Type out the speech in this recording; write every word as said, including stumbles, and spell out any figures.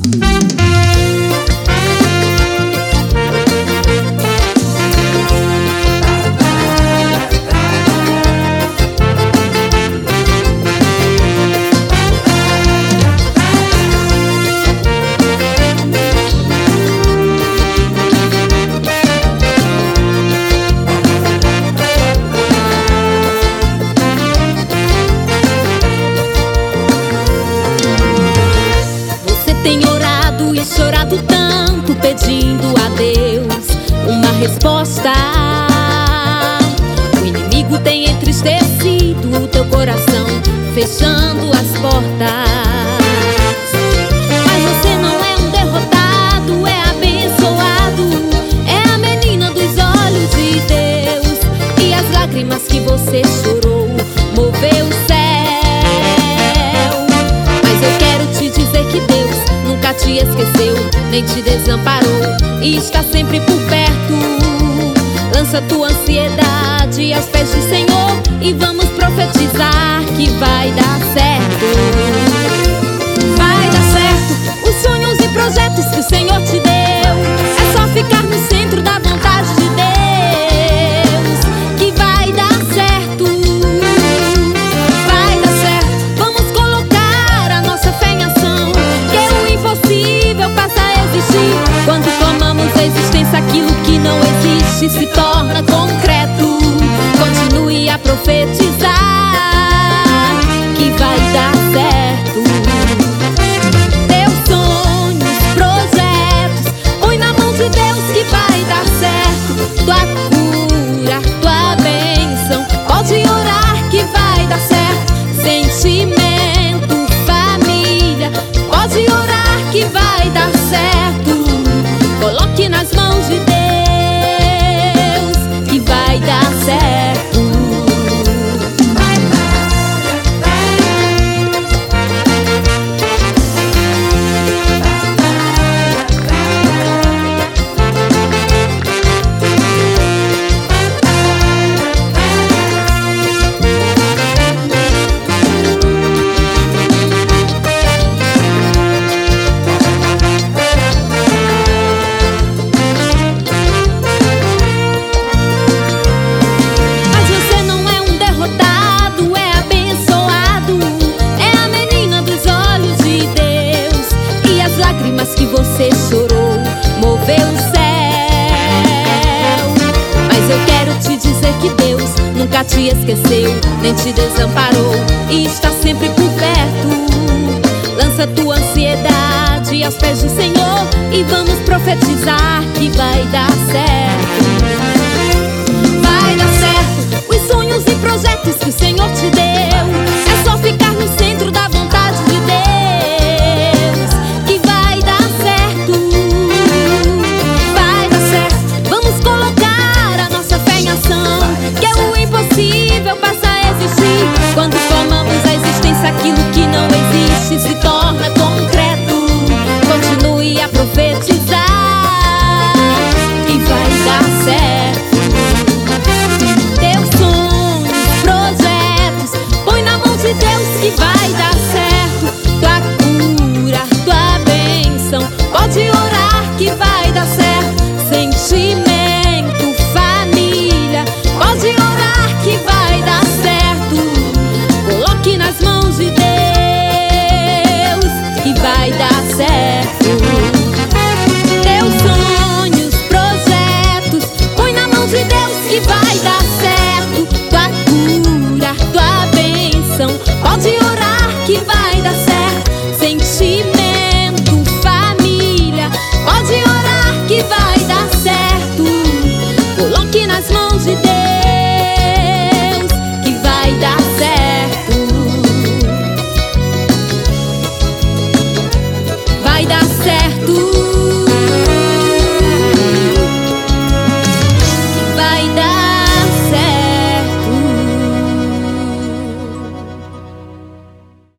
Chorado tanto, pedindo a Deus uma resposta. O inimigo tem entristecido o teu coração, fechando as portas. Mas você não é um derrotado, é abençoado, é a menina dos olhos de Deus. E as lágrimas que você chorou moveu o céu. Mas eu quero te dizer que Deus nunca te esqueceu, nem te desamparou, e está sempre por perto. Lança tua ansiedade aos pés do Senhor e vamos profetizar que vai dar certo. Vai dar certo, os sonhos e projetos que o Senhor te deu, é só ficar no centro da vontade de Deus, que vai dar certo. Vai dar certo, vamos colocar a nossa fé em ação, passa a existir. Quando tomamos a existência, aquilo que não existe se torna concreto. Continue a profetizar que vai dar certo. Teus sonhos, projetos, põe na mão de Deus que vai dar certo. Tua cura, tua bênção, pode orar que vai dar certo. Sentimento, família, pode orar que vai dar certo. Coloque nas mãos de Deus que vai dar certo. Que você chorou moveu o céu. Mas eu quero te dizer que Deus nunca te esqueceu, nem te desamparou, e está sempre por perto. Lança tua ansiedade aos pés do Senhor e vamos profetizar que vai dar certo. Vai dar certo, os sonhos e projetos que o Senhor te deu, é só ficar no centro da vontade de Deus. Passa a existir. Quando tomamos a existência, aquilo que não existe se torna concreto. Continue a profetizar que vai dar certo. Teus sonhos, projetos, põe na mão de Deus que vai dar certo. Tua cura, tua bênção, pode orar que vai dar certo. Sentimento, família, pode orar que vai dar certo. Coloque nas mãos de Deus que vai dar certo. Teus sonhos, projetos, põe na mão de Deus que vai dar certo. Tua cura, tua bênção, pode orar que vai dar certo. Sentimento, família, pode orar que vai dar certo. Coloque nas mãos de Deus